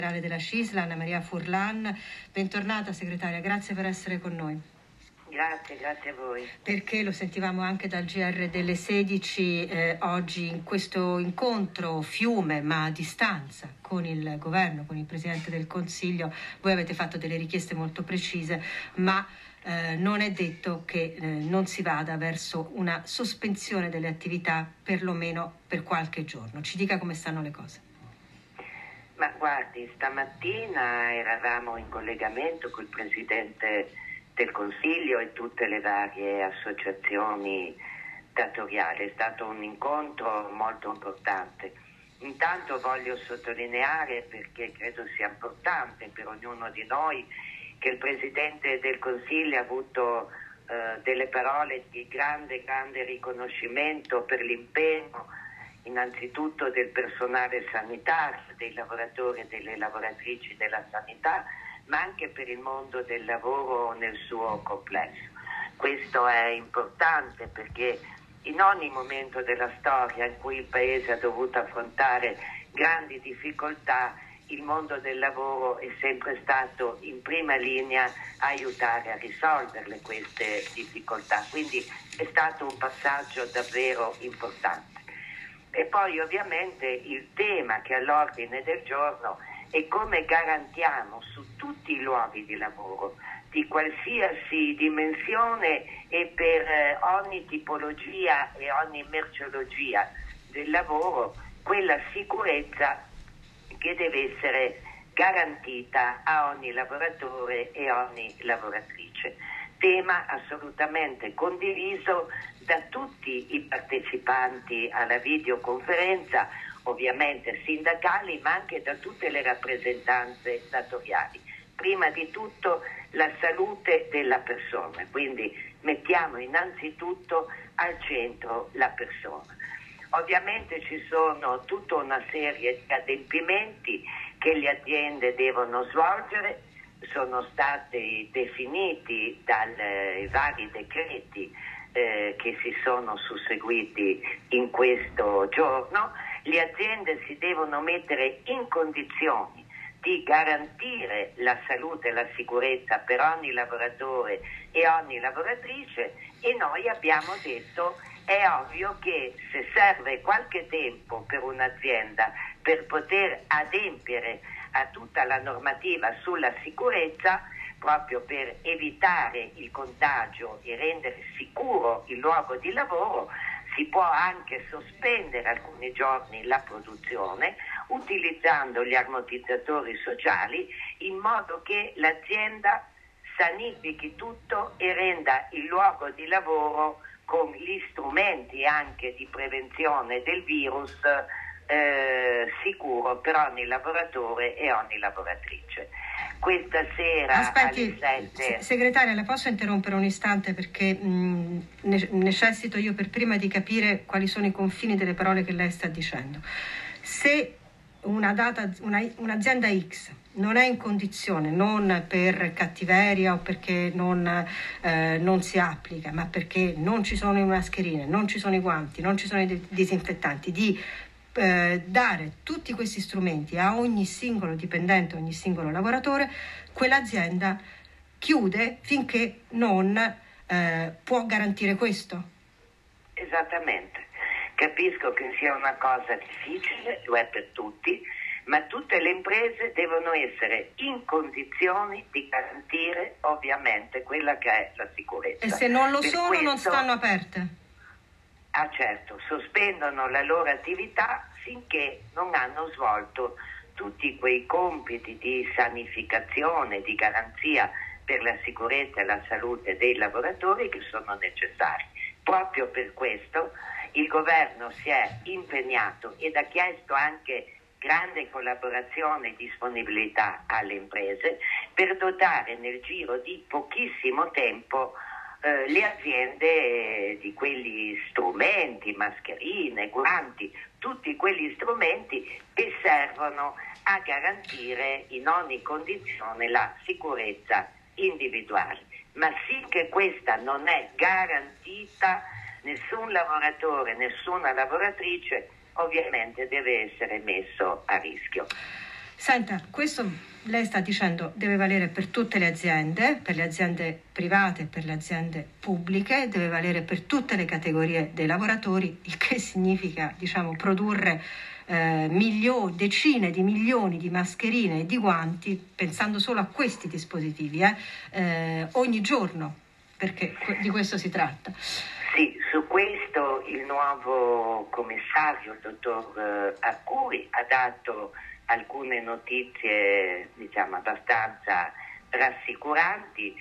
Della Scisla, Anna Maria Furlan. Bentornata segretaria, grazie per essere con noi. Grazie a voi. Perché lo sentivamo anche dal GR delle 16 oggi in questo incontro fiume ma a distanza con il governo, con il Presidente del Consiglio. Voi avete fatto delle richieste molto precise, ma non è detto che non si vada verso una sospensione delle attività perlomeno per qualche giorno. Ci dica come stanno le cose. Ma guardi, stamattina eravamo in collegamento col Presidente del Consiglio e tutte le varie associazioni datoriali. È stato un incontro molto importante. Intanto voglio sottolineare, perché credo sia importante per ognuno di noi, che il Presidente del Consiglio ha avuto delle parole di grande riconoscimento per l'impegno innanzitutto del personale sanitario, dei lavoratori e delle lavoratrici della sanità, ma anche per il mondo del lavoro nel suo complesso. Questo è importante perché in ogni momento della storia in cui il Paese ha dovuto affrontare grandi difficoltà, il mondo del lavoro è sempre stato in prima linea a aiutare a risolverle queste difficoltà. Quindi è stato un passaggio davvero importante. E poi ovviamente il tema che è all'ordine del giorno è come garantiamo su tutti i luoghi di lavoro, di qualsiasi dimensione e per ogni tipologia e ogni merceologia del lavoro, quella sicurezza che deve essere garantita a ogni lavoratore e ogni lavoratrice. Tema assolutamente condiviso da tutti i partecipanti alla videoconferenza, ovviamente sindacali, ma anche da tutte le rappresentanze datoriali. Prima di tutto la salute della persona, quindi mettiamo innanzitutto al centro la persona. Ovviamente ci sono tutta una serie di adempimenti che le aziende devono svolgere, sono stati definiti dai vari decreti che si sono susseguiti in questo giorno. Le aziende si devono mettere in condizioni di garantire la salute e la sicurezza per ogni lavoratore e ogni lavoratrice, e noi abbiamo detto è ovvio che se serve qualche tempo per un'azienda per poter adempiere a tutta la normativa sulla sicurezza, proprio per evitare il contagio e rendere sicuro il luogo di lavoro, si può anche sospendere alcuni giorni la produzione utilizzando gli ammortizzatori sociali, in modo che l'azienda sanifichi tutto e renda il luogo di lavoro con gli strumenti anche di prevenzione del virus sicuro per ogni lavoratore e ogni lavoratrice. Questa sera Aspetti, alle 7... Segretaria, la posso interrompere un istante perché necessito io per prima di capire quali sono i confini delle parole che lei sta dicendo. Se un'azienda X non è in condizione, non per cattiveria o perché non si applica, ma perché non ci sono le mascherine, non ci sono i guanti, non ci sono i disinfettanti, di dare tutti questi strumenti a ogni singolo dipendente, ogni singolo lavoratore, quell'azienda chiude finché non può garantire questo. Esattamente. Capisco che sia una cosa difficile, lo è per tutti, ma tutte le imprese devono essere in condizioni di garantire ovviamente quella che è la sicurezza. E se non lo per sono, questo, non stanno aperte? Ah certo, sospendono la loro attività finché non hanno svolto tutti quei compiti di sanificazione, di garanzia per la sicurezza e la salute dei lavoratori che sono necessari. Proprio per questo il governo si è impegnato ed ha chiesto anche grande collaborazione e disponibilità alle imprese per dotare nel giro di pochissimo tempo le aziende di quegli strumenti, mascherine, guanti, tutti quegli strumenti che servono a garantire in ogni condizione la sicurezza individuale. Ma finché questa non è garantita, nessun lavoratore, nessuna lavoratrice ovviamente deve essere messo a rischio. Senta, questo lei sta dicendo deve valere per tutte le aziende, per le aziende private, per le aziende pubbliche, deve valere per tutte le categorie dei lavoratori, il che significa, diciamo, produrre decine di milioni di mascherine e di guanti, pensando solo a questi dispositivi, ogni giorno, perché di questo si tratta. Sì, su questo il nuovo commissario, il dottor Arcuri, ha dato alcune notizie, diciamo, abbastanza rassicuranti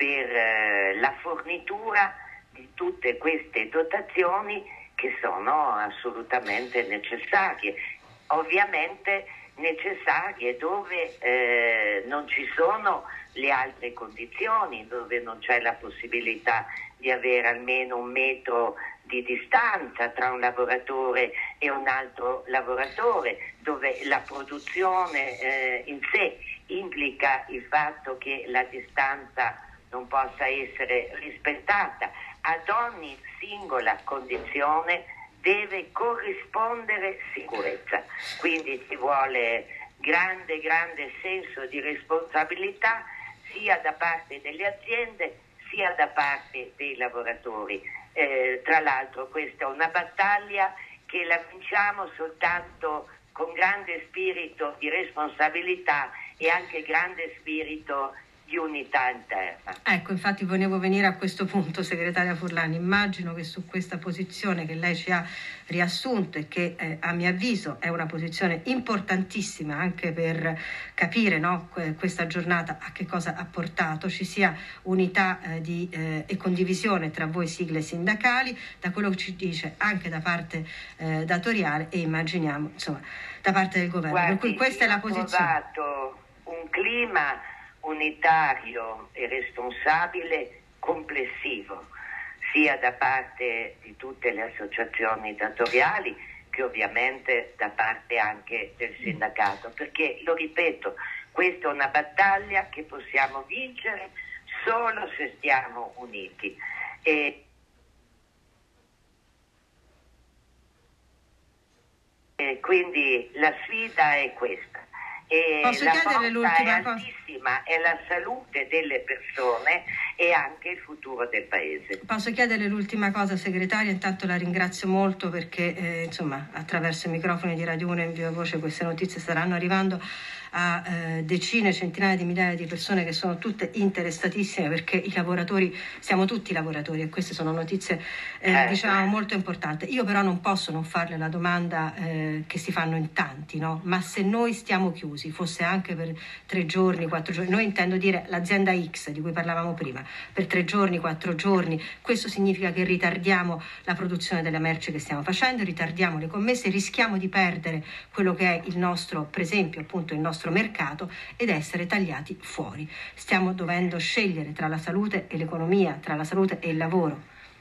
per la fornitura di tutte queste dotazioni che sono assolutamente necessarie. Ovviamente necessarie dove non ci sono le altre condizioni, dove non c'è la possibilità di avere almeno 1 metro di distanza tra un lavoratore e un altro lavoratore, dove la produzione in sé implica il fatto che la distanza non possa essere rispettata. Ad ogni singola condizione deve corrispondere sicurezza, quindi ci vuole grande senso di responsabilità sia da parte delle aziende sia da parte dei lavoratori. Tra l'altro questa è una battaglia che la vinciamo soltanto con grande spirito di responsabilità e anche grande spirito di unità interna. Ecco, infatti volevo venire a questo punto, segretaria Furlani. Immagino che su questa posizione che lei ci ha riassunto e che a mio avviso è una posizione importantissima anche per capire, no, questa giornata a che cosa ha portato, ci sia unità e condivisione tra voi sigle sindacali, da quello che ci dice anche da parte datoriale e immaginiamo, insomma, da parte del governo. Guardi, per cui questa è la posizione. Ho trovato un clima unitario e responsabile complessivo, sia da parte di tutte le associazioni datoriali che ovviamente da parte anche del sindacato, perché, lo ripeto, questa è una battaglia che possiamo vincere solo se stiamo uniti. E quindi la sfida è questa. E Posso la chiedere forza è l'ultima altissima, è la salute delle persone e anche il futuro del Paese. Posso chiedere l'ultima cosa, segretaria? Intanto la ringrazio molto perché insomma, attraverso i microfoni di Radio 1 in viva voce queste notizie staranno arrivando a decine, centinaia di migliaia di persone che sono tutte interessatissime, perché i lavoratori, siamo tutti lavoratori e queste sono notizie diciamo molto importanti. Io però non posso non farle la domanda che si fanno in tanti, no? Ma se noi stiamo chiusi, fosse anche per 3 giorni, 4 giorni, noi intendo dire l'azienda X di cui parlavamo prima, per 3 giorni, 4 giorni, questo significa che ritardiamo la produzione delle merci che stiamo facendo, ritardiamo le commesse, rischiamo di perdere quello che è il nostro, per esempio, appunto il nostro mercato ed essere tagliati fuori. Stiamo dovendo scegliere tra la salute e l'economia, tra la salute e il lavoro.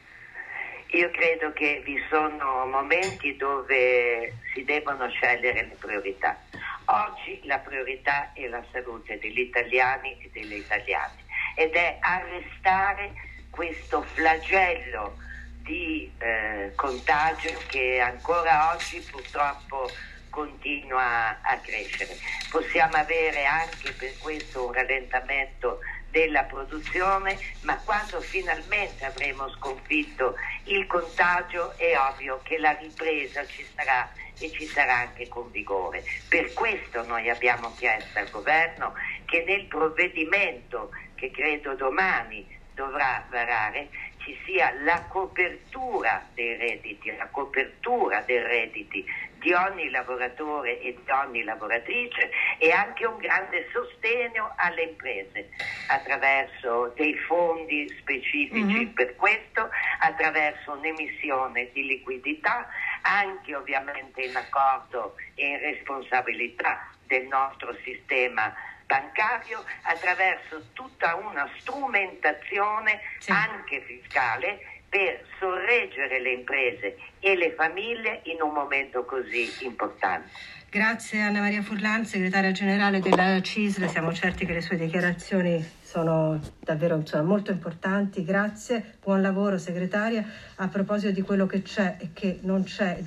Io credo che vi sono momenti dove si devono scegliere le priorità. Oggi la priorità è la salute degli italiani e delle italiane ed è arrestare questo flagello di contagio che ancora oggi purtroppo continua a crescere. Possiamo avere anche per questo un rallentamento della produzione, ma quando finalmente avremo sconfitto il contagio è ovvio che la ripresa ci sarà e ci sarà anche con vigore. Per questo noi abbiamo chiesto al governo che nel provvedimento che credo domani dovrà varare ci sia la copertura dei redditi, la copertura dei redditi di ogni lavoratore e di ogni lavoratrice e anche un grande sostegno alle imprese attraverso dei fondi specifici per questo, attraverso un'emissione di liquidità, anche ovviamente in accordo e in responsabilità del nostro sistema bancario, attraverso tutta una strumentazione anche fiscale per sorreggere le imprese e le famiglie in un momento così importante. Grazie Anna Maria Furlan, segretaria generale della CISL, siamo certi che le sue dichiarazioni sono davvero molto importanti. Grazie, buon lavoro segretaria. A proposito di quello che c'è e che non c'è